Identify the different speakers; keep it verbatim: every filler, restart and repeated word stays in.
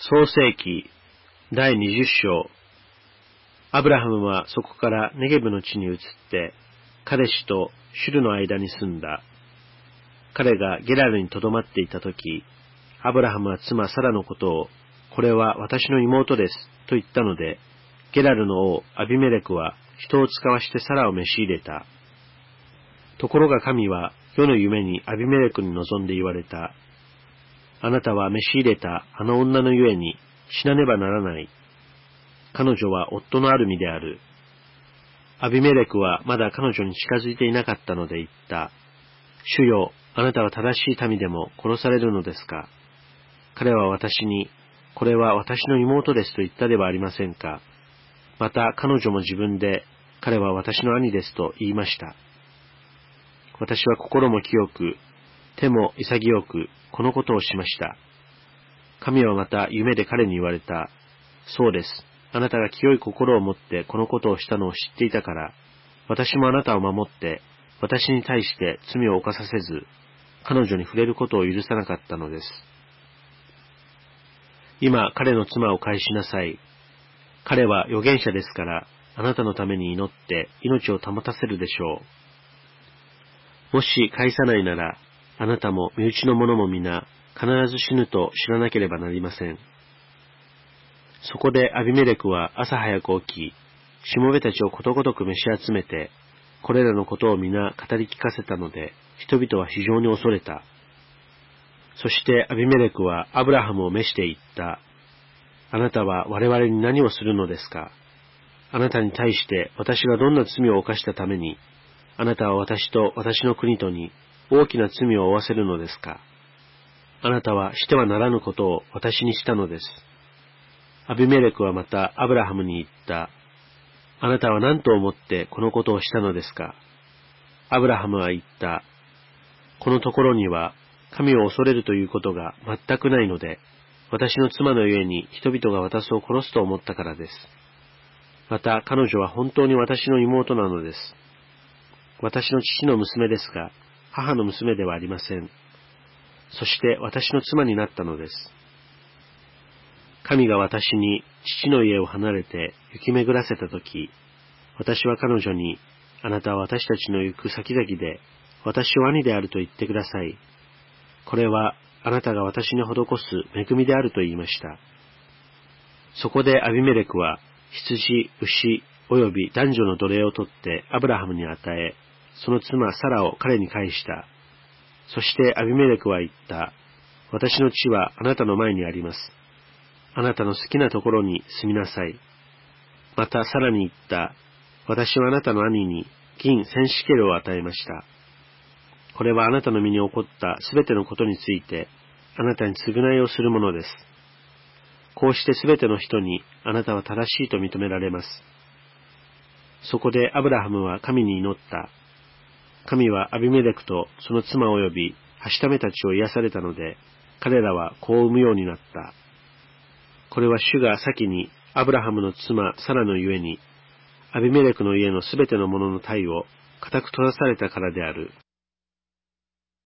Speaker 1: 創世記第にじゅっ章。アブラハムはそこからネゲブの地に移って、カデシとシュルの間に住んだ。彼がゲラルにとどまっていたとき、アブラハムは妻サラのことを、これは私の妹です、と言ったので、ゲラルの王アビメレクは人を使わしてサラを召し入れた。ところが神は夜の夢にアビメレクに望んで言われた。あなたは召し入れたあの女のゆえに死なねばならない。彼女は夫のある身である。アビメレクはまだ彼女に近づいていなかったので言った。主よ、あなたは正しい民でも殺されるのですか。彼は私に、これは私の妹ですと言ったではありませんか。また彼女も自分で、彼は私の兄ですと言いました。私は心も清く、手も潔く、このことをしました。神はまた夢で彼に言われた。そうです。あなたが清い心を持ってこのことをしたのを知っていたから、私もあなたを守って、私に対して罪を犯させず、彼女に触れることを許さなかったのです。今、彼の妻を返しなさい。彼は預言者ですから、あなたのために祈って命を保たせるでしょう。もし返さないなら、あなたも身内の者も皆、必ず死ぬと知らなければなりません。そこでアビメレクは朝早く起き、しもべたちをことごとく召し集めて、これらのことを皆語り聞かせたので、人々は非常に恐れた。そしてアビメレクはアブラハムを召して言った。あなたは我々に何をするのですか。あなたに対して私がどんな罪を犯したために、あなたは私と私の国とに大きな罪を負わせるのですか。あなたはしてはならぬことを私にしたのです。アビメレクはまたアブラハムに言った。あなたは何と思ってこのことをしたのですか。アブラハムは言った。このところには神を恐れるということが全くないので、私の妻のゆえに人々が私を殺すと思ったからです。また彼女は本当に私の妹なのです。私の父の娘ですが、母の娘ではありません。そして私の妻になったのです。神が私に父の家を離れて行き巡らせたとき、私は彼女に、あなたは私たちの行く先々で、私を兄であると言ってください。これはあなたが私に施す恵みであると言いました。そこでアビメレクは、羊、牛、および男女の奴隷を取ってアブラハムに与え、その妻サラを彼に返した。そしてアビメレクは言った。私の地はあなたの前にあります。あなたの好きなところに住みなさい。またサラに言った。私はあなたの兄に銀千シケルを与えました。これはあなたの身に起こったすべてのことについて、あなたに償いをするものです。こうしてすべての人にあなたは正しいと認められます。そこでアブラハムは神に祈った。神はアビメレクとその妻及びはしためたちを癒されたので、彼らは子を産むようになった。これは主が先にアブラハムの妻サラのゆえに、アビメレクの家のすべてのものの体を固く閉ざされたからである。